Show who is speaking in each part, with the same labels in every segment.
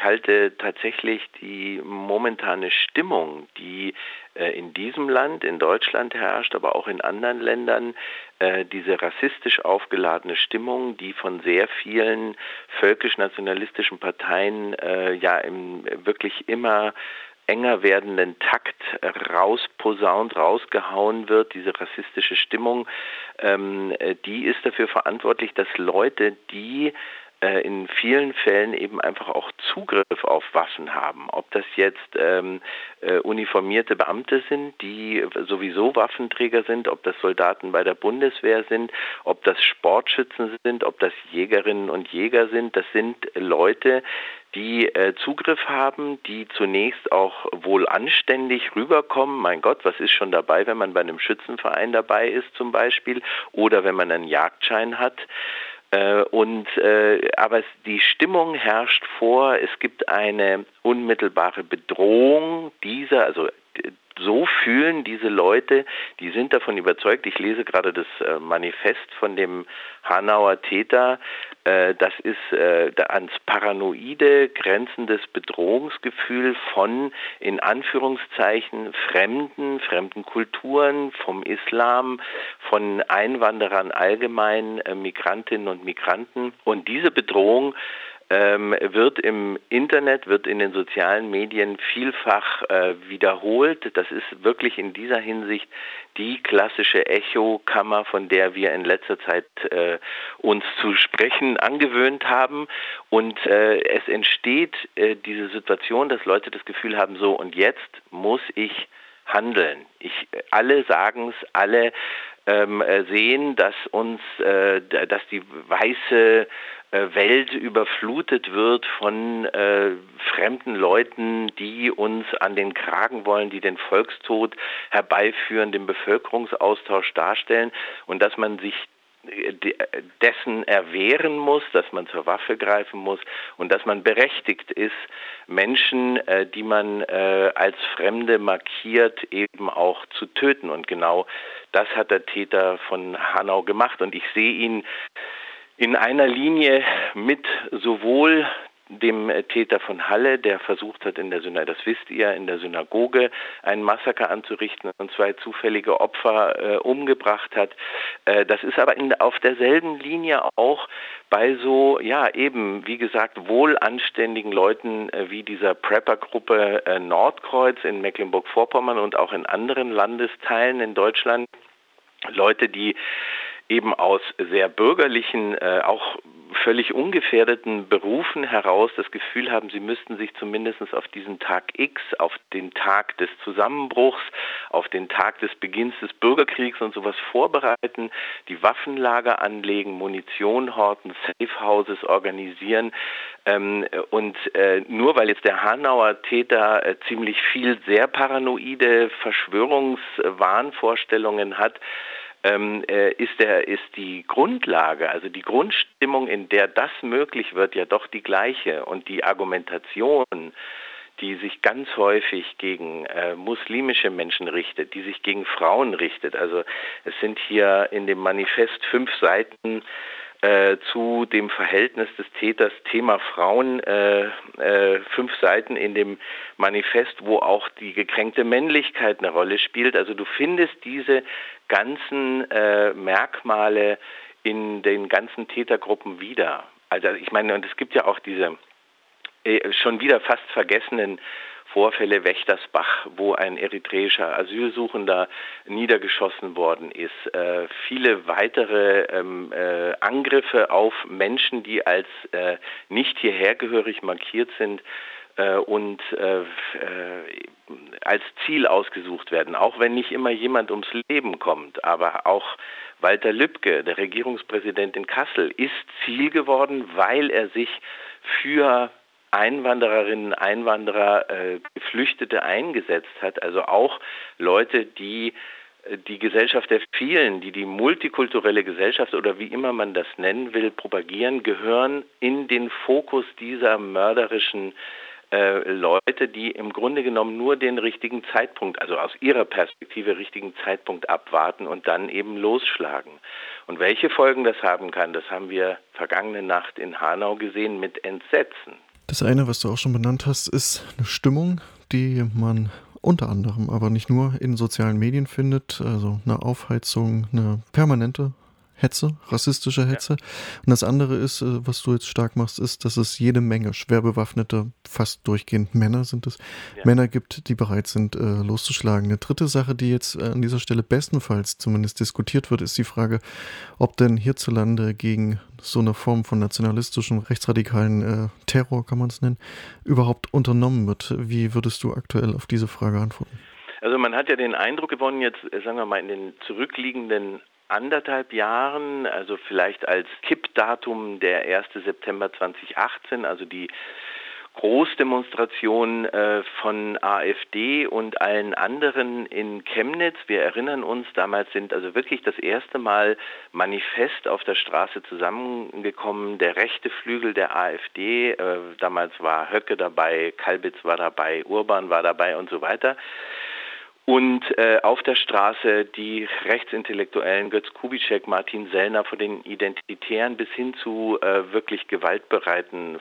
Speaker 1: halte tatsächlich die momentane Stimmung, die in diesem Land, in Deutschland herrscht, aber auch in anderen Ländern, diese rassistisch aufgeladene Stimmung, die von sehr vielen völkisch-nationalistischen Parteien im wirklich immer enger werdenden Takt rausposaunt, rausgehauen wird, diese rassistische Stimmung, die ist dafür verantwortlich, dass Leute, die in vielen Fällen eben einfach auch Zugriff auf Waffen haben. Ob das jetzt uniformierte Beamte sind, die sowieso Waffenträger sind, ob das Soldaten bei der Bundeswehr sind, ob das Sportschützen sind, ob das Jägerinnen und Jäger sind. Das sind Leute, die Zugriff haben, die zunächst auch wohl anständig rüberkommen. Mein Gott, was ist schon dabei, wenn man bei einem Schützenverein dabei ist zum Beispiel oder wenn man einen Jagdschein hat. Aber die Stimmung herrscht vor, es gibt eine unmittelbare Bedrohung dieser, also so fühlen diese Leute, die sind davon überzeugt, ich lese gerade das Manifest von dem Hanauer Täter, das ist ans paranoide grenzendes Bedrohungsgefühl von, in Anführungszeichen, fremden Kulturen, vom Islam, von Einwanderern allgemein, Migrantinnen und Migranten. Und diese Bedrohung wird im Internet, wird in den sozialen Medien vielfach wiederholt. Das ist wirklich in dieser Hinsicht die klassische Echokammer, von der wir in letzter Zeit uns zu sprechen angewöhnt haben. Und es entsteht diese Situation, dass Leute das Gefühl haben, so und jetzt muss ich handeln. Alle sagen es, alle sehen, dass dass die weiße Welt überflutet wird von fremden Leuten, die uns an den Kragen wollen, die den Volkstod herbeiführen, den Bevölkerungsaustausch darstellen und dass man sich dessen erwehren muss, dass man zur Waffe greifen muss und dass man berechtigt ist, Menschen, die man als Fremde markiert, eben auch zu töten. Und genau das hat der Täter von Hanau gemacht. Und ich sehe ihn in einer Linie mit sowohl dem Täter von Halle, der versucht hat, das wisst ihr, in der Synagoge ein Massaker anzurichten und 2 zufällige Opfer umgebracht hat. Das ist aber auf derselben Linie auch bei so, ja eben, wie gesagt, wohlanständigen Leuten wie dieser Prepper-Gruppe Nordkreuz in Mecklenburg-Vorpommern und auch in anderen Landesteilen in Deutschland. Leute, die eben aus sehr bürgerlichen, auch völlig ungefährdeten Berufen heraus das Gefühl haben, sie müssten sich zumindest auf diesen Tag X, auf den Tag des Zusammenbruchs, auf den Tag des Beginns des Bürgerkriegs und sowas vorbereiten, die Waffenlager anlegen, Munition horten, Safehouses organisieren. Und nur weil jetzt der Hanauer Täter ziemlich viel sehr paranoide Verschwörungswahnvorstellungen hat, ist die Grundlage, also die Grundstimmung, in der das möglich wird, ja doch die gleiche. Und die Argumentation, die sich ganz häufig gegen muslimische Menschen richtet, die sich gegen Frauen richtet. Also es sind hier in dem Manifest 5 Seiten zu dem Verhältnis des Täters, Thema Frauen, 5 Seiten in dem Manifest, wo auch die gekränkte Männlichkeit eine Rolle spielt. Also du findest diese ganzen Merkmale in den ganzen Tätergruppen wieder. Also ich meine, und es gibt ja auch diese schon wieder fast vergessenen Vorfälle Wächtersbach, wo ein eritreischer Asylsuchender niedergeschossen worden ist. Viele weitere Angriffe auf Menschen, die als nicht hierhergehörig markiert sind und als Ziel ausgesucht werden, auch wenn nicht immer jemand ums Leben kommt. Aber auch Walter Lübcke, der Regierungspräsident in Kassel, ist Ziel geworden, weil er sich für Einwandererinnen, Einwanderer, Geflüchtete eingesetzt hat, also auch Leute, die die Gesellschaft der Vielen, die multikulturelle Gesellschaft oder wie immer man das nennen will, propagieren, gehören in den Fokus dieser mörderischen Leute, die im Grunde genommen nur den richtigen Zeitpunkt, also aus ihrer Perspektive richtigen Zeitpunkt abwarten und dann eben losschlagen. Und welche Folgen das haben kann, das haben wir vergangene Nacht in Hanau gesehen mit Entsetzen.
Speaker 2: Das eine, was du auch schon benannt hast, ist eine Stimmung, die man unter anderem, aber nicht nur in sozialen Medien findet, also eine Aufheizung, eine permanente Hetze, rassistische
Speaker 1: Ja,
Speaker 2: Hetze. Und das andere ist, was du jetzt stark machst, ist, dass es jede Menge schwer bewaffnete, fast durchgehend Männer sind es,
Speaker 1: ja.
Speaker 2: Männer gibt, die bereit sind, loszuschlagen. Eine dritte Sache, die jetzt an dieser Stelle bestenfalls zumindest diskutiert wird, ist die Frage, ob denn hierzulande gegen so eine Form von nationalistischen, rechtsradikalen Terror, kann man es nennen, überhaupt unternommen wird. Wie würdest du aktuell auf diese Frage antworten?
Speaker 1: Also man hat ja den Eindruck gewonnen, jetzt sagen wir mal in den zurückliegenden anderthalb Jahren, also vielleicht als Kippdatum der 1. September 2018, also die Großdemonstration von AfD und allen anderen in Chemnitz. Wir erinnern uns, damals sind also wirklich das erste Mal manifest auf der Straße zusammengekommen, der rechte Flügel der AfD. Damals war Höcke dabei, Kalbitz war dabei, Urban war dabei und so weiter. Und auf der Straße die Rechtsintellektuellen Götz Kubitschek, Martin Sellner von den Identitären bis hin zu wirklich gewaltbereiten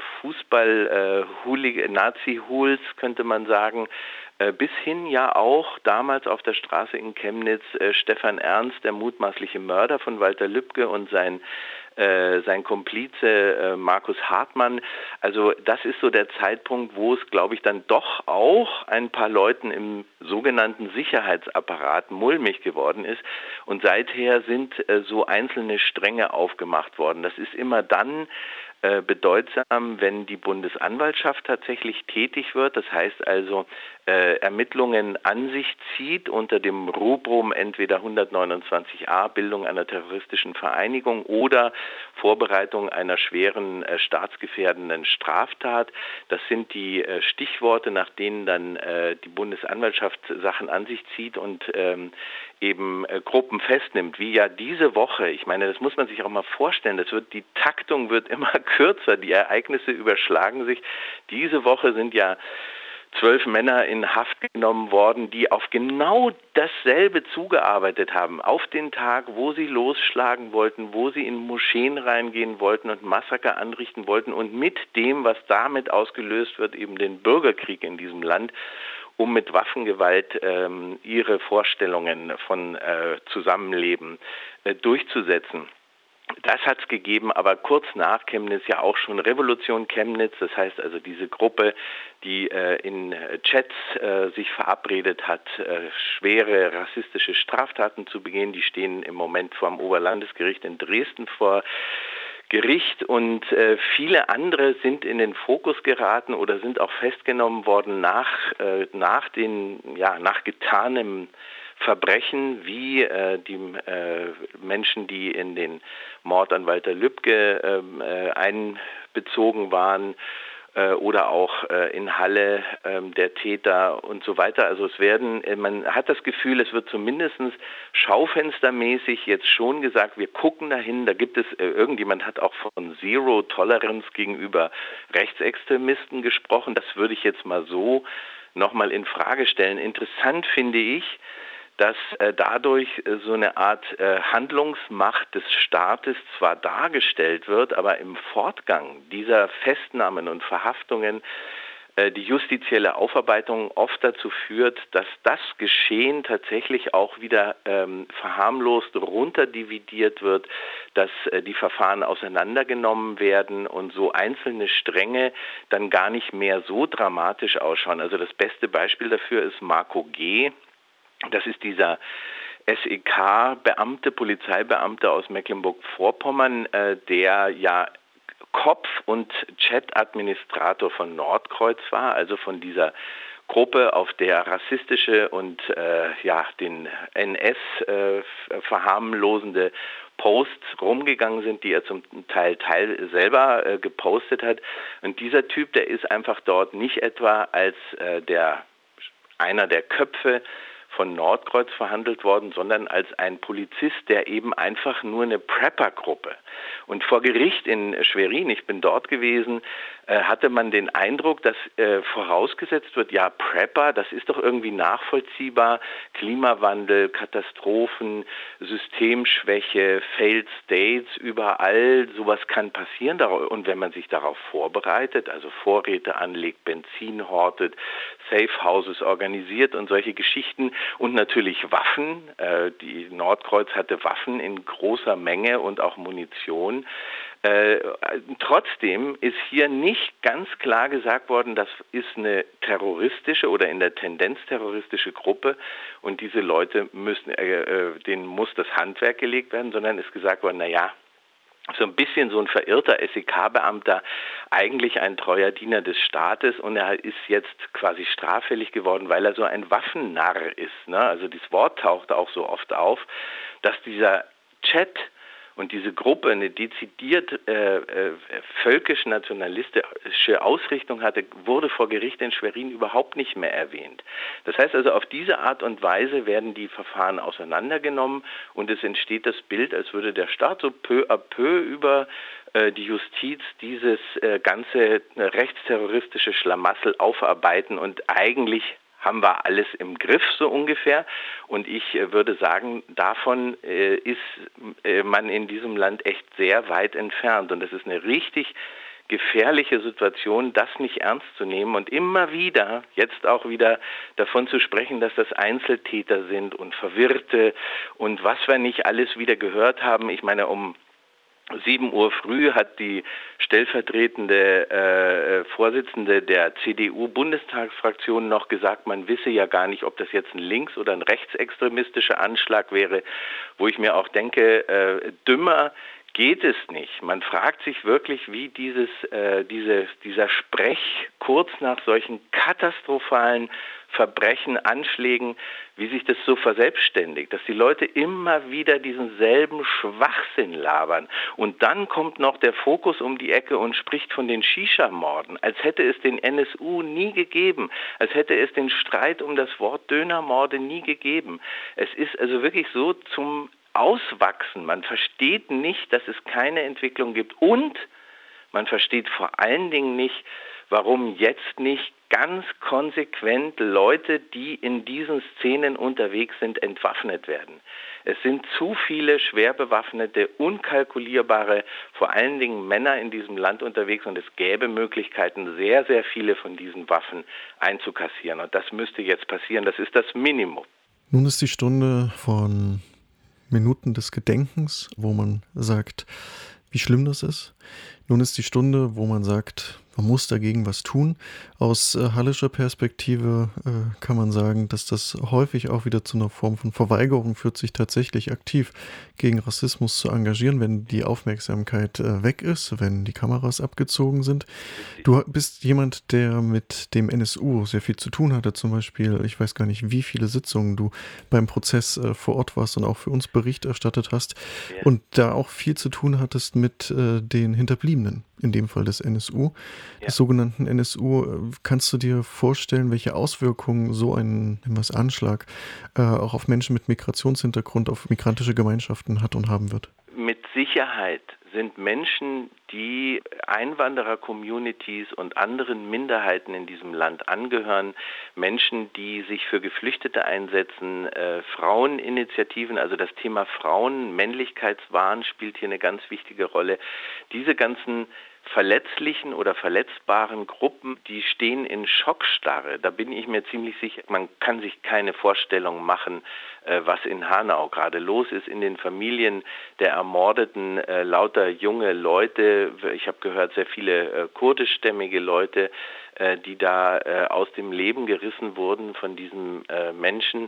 Speaker 1: Nazi-Hools, könnte man sagen, bis hin ja auch damals auf der Straße in Chemnitz Stefan Ernst, der mutmaßliche Mörder von Walter Lübcke, und sein Komplize Markus Hartmann. Also das ist so der Zeitpunkt, wo es, glaube ich, dann doch auch ein paar Leuten im sogenannten Sicherheitsapparat mulmig geworden ist. Und seither sind so einzelne Stränge aufgemacht worden. Das ist immer dann bedeutsam, wenn die Bundesanwaltschaft tatsächlich tätig wird, das heißt also Ermittlungen an sich zieht unter dem Rubrum entweder 129a, Bildung einer terroristischen Vereinigung, oder Vorbereitung einer schweren staatsgefährdenden Straftat. Das sind die Stichworte, nach denen dann die Bundesanwaltschaft Sachen an sich zieht und eben Gruppen festnimmt, wie ja diese Woche. Ich meine, das muss man sich auch mal vorstellen, die Taktung wird immer kürzer, die Ereignisse überschlagen sich. Diese Woche sind ja 12 Männer in Haft genommen worden, die auf genau dasselbe zugearbeitet haben, auf den Tag, wo sie losschlagen wollten, wo sie in Moscheen reingehen wollten und Massaker anrichten wollten, und mit dem, was damit ausgelöst wird, eben den Bürgerkrieg in diesem Land, um mit Waffengewalt ihre Vorstellungen von Zusammenleben durchzusetzen. Das hat es gegeben, aber kurz nach Chemnitz ja auch schon Revolution Chemnitz, das heißt also diese Gruppe, die in Chats sich verabredet hat, schwere rassistische Straftaten zu begehen. Die stehen im Moment vor dem Oberlandesgericht in Dresden vor Gericht, und viele andere sind in den Fokus geraten oder sind auch festgenommen worden nach getanem Verbrechen, wie die Menschen, die in den Mord an Walter Lübcke einbezogen waren, oder auch in Halle der Täter und so weiter. Also man hat das Gefühl, es wird zumindest schaufenstermäßig jetzt schon gesagt, wir gucken dahin, da gibt es, irgendjemand hat auch von Zero Tolerance gegenüber Rechtsextremisten gesprochen. Das würde ich jetzt mal so nochmal in Frage stellen. Interessant finde ich, dass dadurch so eine Art Handlungsmacht des Staates zwar dargestellt wird, aber im Fortgang dieser Festnahmen und Verhaftungen die justizielle Aufarbeitung oft dazu führt, dass das Geschehen tatsächlich auch wieder verharmlost runterdividiert wird, dass die Verfahren auseinandergenommen werden und so einzelne Stränge dann gar nicht mehr so dramatisch ausschauen. Also das beste Beispiel dafür ist Marco G., das ist dieser SEK-Beamte, Polizeibeamte aus Mecklenburg-Vorpommern, der ja Kopf und Chat-Administrator von Nordkreuz war, also von dieser Gruppe, auf der rassistische und den NS verharmlosende Posts rumgegangen sind, die er zum Teil selber gepostet hat. Und dieser Typ, der ist einfach dort nicht etwa als einer der Köpfe von Nordkreuz verhandelt worden, sondern als ein Polizist, der eben einfach nur eine Prepper-Gruppe. Und vor Gericht in Schwerin, ich bin dort gewesen, hatte man den Eindruck, dass vorausgesetzt wird, ja, Prepper, das ist doch irgendwie nachvollziehbar, Klimawandel, Katastrophen, Systemschwäche, Failed States, überall, sowas kann passieren. Und wenn man sich darauf vorbereitet, also Vorräte anlegt, Benzin hortet, Safe Houses organisiert und solche Geschichten und natürlich Waffen, die Nordkreuz hatte Waffen in großer Menge und auch Munition. Trotzdem ist hier nicht ganz klar gesagt worden, das ist eine terroristische oder in der Tendenz terroristische Gruppe und diese Leute denen muss das Handwerk gelegt werden, sondern ist gesagt worden, naja, so ein bisschen so ein verirrter SEK-Beamter, eigentlich ein treuer Diener des Staates und er ist jetzt quasi straffällig geworden, weil er so ein Waffennarr ist. Ne? Also dieses Wort taucht auch so oft auf, dass dieser Chat und diese Gruppe eine dezidiert völkisch-nationalistische Ausrichtung hatte, wurde vor Gericht in Schwerin überhaupt nicht mehr erwähnt. Das heißt also, auf diese Art und Weise werden die Verfahren auseinandergenommen und es entsteht das Bild, als würde der Staat so peu à peu über die Justiz dieses ganze rechtsterroristische Schlamassel aufarbeiten und eigentlich haben wir alles im Griff, so ungefähr. Und ich würde sagen, davon ist man in diesem Land echt sehr weit entfernt. Und es ist eine richtig gefährliche Situation, das nicht ernst zu nehmen und immer wieder, jetzt auch wieder davon zu sprechen, dass das Einzeltäter sind und Verwirrte und was wir nicht alles wieder gehört haben. Ich meine, um 7 Uhr früh hat die stellvertretende Vorsitzende der CDU-Bundestagsfraktion noch gesagt, man wisse ja gar nicht, ob das jetzt ein links- oder ein rechtsextremistischer Anschlag wäre, wo ich mir auch denke, dümmer geht es nicht. Man fragt sich wirklich, wie dieser Sprech kurz nach solchen katastrophalen Verbrechen, Anschlägen, wie sich das so verselbstständigt, dass die Leute immer wieder diesen selben Schwachsinn labern. Und dann kommt noch der Fokus um die Ecke und spricht von den Shisha-Morden, als hätte es den NSU nie gegeben, als hätte es den Streit um das Wort Dönermorde nie gegeben. Es ist also wirklich so zum Auswachsen. Man versteht nicht, dass es keine Entwicklung gibt und man versteht vor allen Dingen nicht, warum jetzt nicht ganz konsequent Leute, die in diesen Szenen unterwegs sind, entwaffnet werden. Es sind zu viele schwer bewaffnete, unkalkulierbare, vor allen Dingen Männer in diesem Land unterwegs und es gäbe Möglichkeiten, sehr, sehr viele von diesen Waffen einzukassieren. Und das müsste jetzt passieren. Das ist das Minimum.
Speaker 2: Nun ist die Stunde von Minuten des Gedenkens, wo man sagt, wie schlimm das ist. Nun ist die Stunde, wo man sagt, man muss dagegen was tun. Aus hallischer Perspektive kann man sagen, dass das häufig auch wieder zu einer Form von Verweigerung führt, sich tatsächlich aktiv gegen Rassismus zu engagieren, wenn die Aufmerksamkeit weg ist, wenn die Kameras abgezogen sind. Du bist jemand, der mit dem NSU sehr viel zu tun hatte, zum Beispiel, ich weiß gar nicht, wie viele Sitzungen du beim Prozess vor Ort warst und auch für uns Bericht erstattet hast und da auch viel zu tun hattest mit den Hinterbliebenen, in dem Fall des NSU. Des sogenannten NSU. Kannst du dir vorstellen, welche Auswirkungen so ein Anschlag auch auf Menschen mit Migrationshintergrund, auf migrantische Gemeinschaften hat und haben wird?
Speaker 1: Mit Sicherheit sind Menschen, die Einwanderer-Communities und anderen Minderheiten in diesem Land angehören, Menschen, die sich für Geflüchtete einsetzen, Fraueninitiativen, also das Thema Frauen, Männlichkeitswahn spielt hier eine ganz wichtige Rolle. Diese ganzen verletzlichen oder verletzbaren Gruppen, die stehen in Schockstarre. Da bin ich mir ziemlich sicher, man kann sich keine Vorstellung machen, was in Hanau gerade los ist in den Familien der Ermordeten, lauter junge Leute. Ich habe gehört, sehr viele kurdischstämmige Leute, die da aus dem Leben gerissen wurden von diesen Menschen.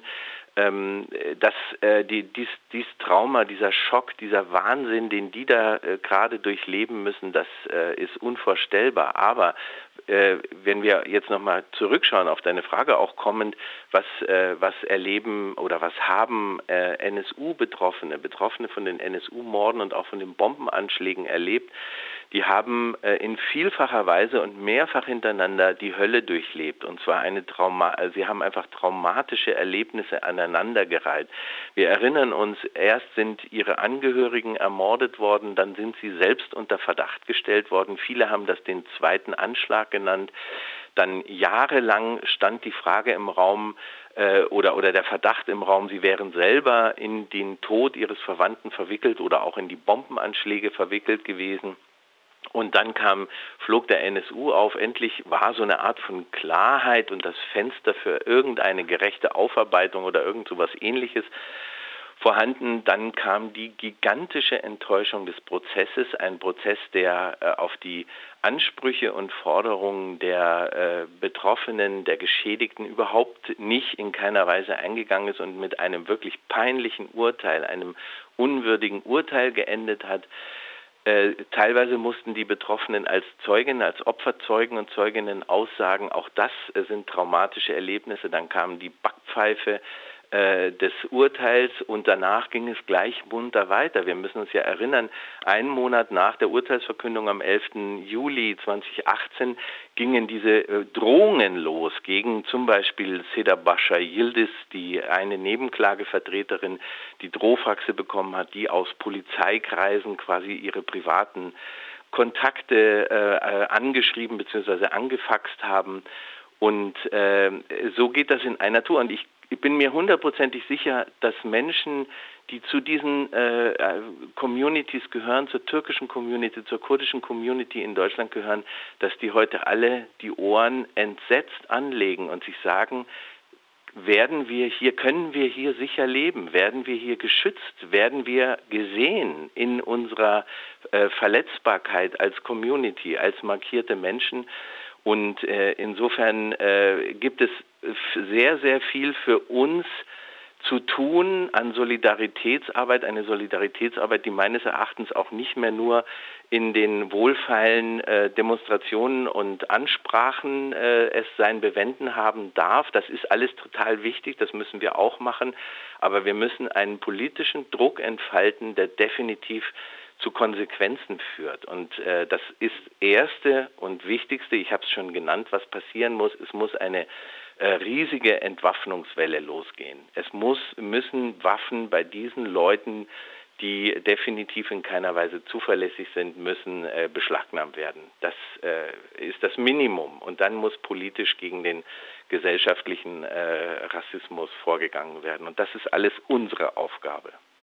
Speaker 1: Dies Trauma, dieser Schock, dieser Wahnsinn, den die da gerade durchleben müssen, das ist unvorstellbar. Aber wenn wir jetzt nochmal zurückschauen auf deine Frage auch kommend, was erleben oder was haben Betroffene von den NSU-Morden und auch von den Bombenanschlägen erlebt, die haben in vielfacher Weise und mehrfach hintereinander die Hölle durchlebt. Und zwar sie haben einfach traumatische Erlebnisse aneinandergereiht. Wir erinnern uns, erst sind ihre Angehörigen ermordet worden, dann sind sie selbst unter Verdacht gestellt worden. Viele haben das den zweiten Anschlag genannt. Dann jahrelang stand die Frage im Raum oder der Verdacht im Raum, sie wären selber in den Tod ihres Verwandten verwickelt oder auch in die Bombenanschläge verwickelt gewesen. Und dann flog der NSU auf, endlich war so eine Art von Klarheit und das Fenster für irgendeine gerechte Aufarbeitung oder irgend sowas Ähnliches vorhanden. Dann kam die gigantische Enttäuschung des Prozesses, ein Prozess, der auf die Ansprüche und Forderungen der Betroffenen, der Geschädigten überhaupt nicht in keiner Weise eingegangen ist und mit einem wirklich peinlichen Urteil, einem unwürdigen Urteil geendet hat. Teilweise mussten die Betroffenen als Zeugen, als Opferzeugen und Zeuginnen aussagen. Auch das sind traumatische Erlebnisse. Dann kam die Backpfeife des Urteils und danach ging es gleich munter weiter. Wir müssen uns ja erinnern, einen Monat nach der Urteilsverkündung am 11. Juli 2018 gingen diese Drohungen los gegen zum Beispiel Seda Bascha Yildiz, die eine Nebenklagevertreterin, die Drohfaxe bekommen hat, die aus Polizeikreisen quasi ihre privaten Kontakte angeschrieben bzw. angefaxt haben. Und so geht das in einer Tour. Und ich bin mir hundertprozentig sicher, dass Menschen, die zu diesen Communities gehören, zur türkischen Community, zur kurdischen Community in Deutschland gehören, dass die heute alle die Ohren entsetzt anlegen und sich sagen, können wir hier sicher leben? Werden wir hier geschützt? Werden wir gesehen in unserer Verletzbarkeit als Community, als markierte Menschen? Und insofern gibt es sehr, sehr viel für uns zu tun an Solidaritätsarbeit, eine Solidaritätsarbeit, die meines Erachtens auch nicht mehr nur in den wohlfeilen Demonstrationen und Ansprachen es sein Bewenden haben darf. Das ist alles total wichtig, das müssen wir auch machen, aber wir müssen einen politischen Druck entfalten, der definitiv zu Konsequenzen führt. Und das ist Erste und Wichtigste, ich habe es schon genannt, was passieren muss. Es muss eine riesige Entwaffnungswelle losgehen. Müssen Waffen bei diesen Leuten, die definitiv in keiner Weise zuverlässig sind, müssen beschlagnahmt werden. Das ist das Minimum. Und dann muss politisch gegen den gesellschaftlichen Rassismus vorgegangen werden. Und das ist alles unsere Aufgabe.